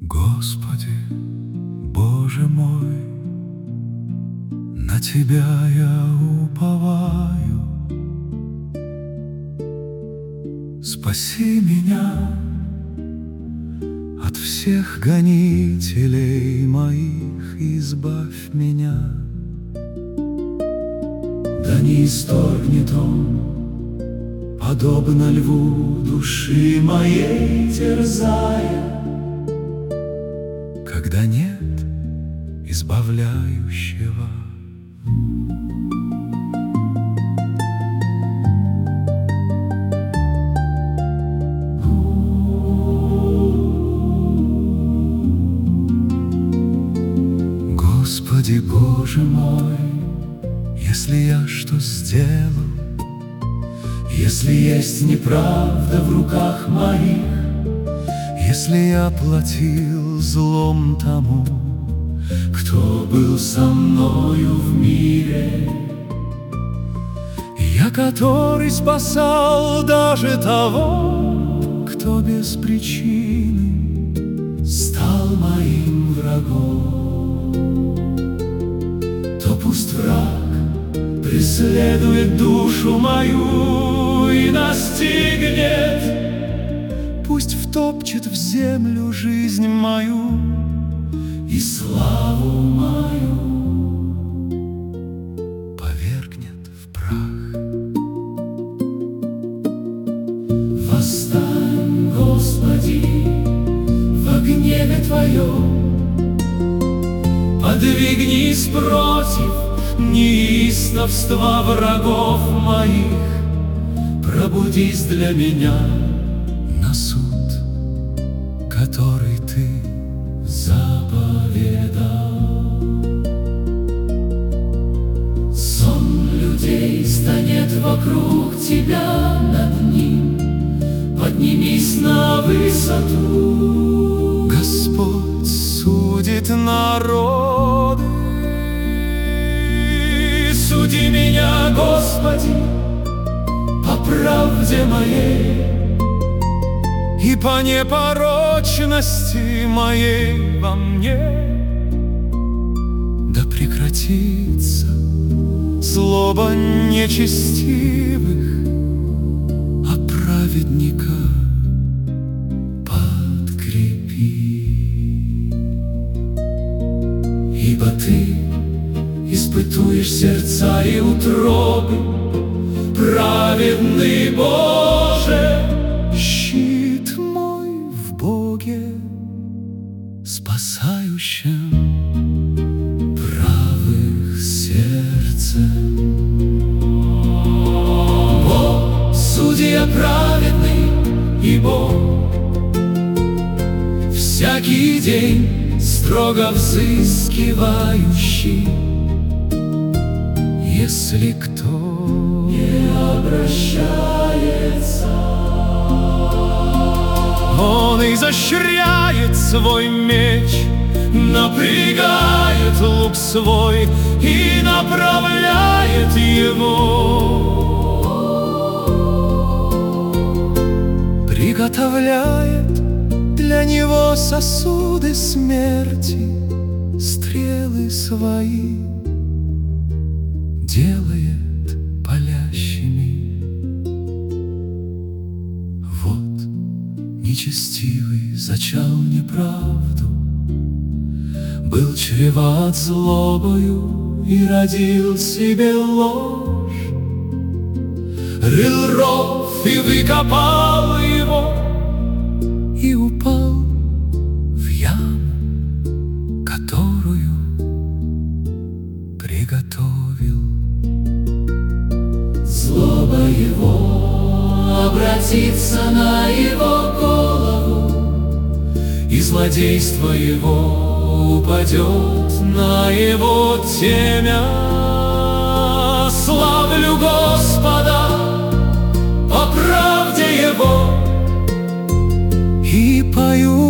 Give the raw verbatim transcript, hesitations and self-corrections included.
Господи, Боже мой, на Тебя я уповаю. Спаси меня от всех гонителей моих, избавь меня. Да не исторгнет он, подобно льву, души моей терзая, когда нет избавляющего. Господи, Боже мой, если я что сделал, если есть неправда в руках моих, если я платил злом тому, кто был со мною в мире, я, который спасал даже того, кто без причины стал моим врагом, то пусть враг преследует душу мою и настигнет, пусть втопчет в землю жизнь мою и славу мою повергнет в прах. Восстань, Господи, во гневе Твоем, подвигнись против неистовства врагов моих, пробудись для меня на суд, который Ты заповедал. Сон людей станет вокруг Тебя над ним, поднимись на высоту. Господь судит народы. Суди меня, Господи, по правде моей и по непорочности моей во мне. Да прекратится злоба нечестивых, а праведника подкрепи. Ибо Ты испытуешь сердца и утробы, праведный Боже, щит мой в Боге, спасающем правых сердцем. Бог, судья праведный и Бог, всякий день строго взыскивающий. Если кто не обращается, Он изощряет свой меч, напрягает лук свой и направляет его, приготовляет для него сосуды смерти, стрелы свои делает палящими. Вот нечестивый зачал неправду, был чреват злобою и родил себе ложь, рыл ров и выкопал его, и упал в яму, которую приготовил. Злоба его обратится на его голову, и злодейство его упадет на его темя. Славлю Господа по правде Его и пою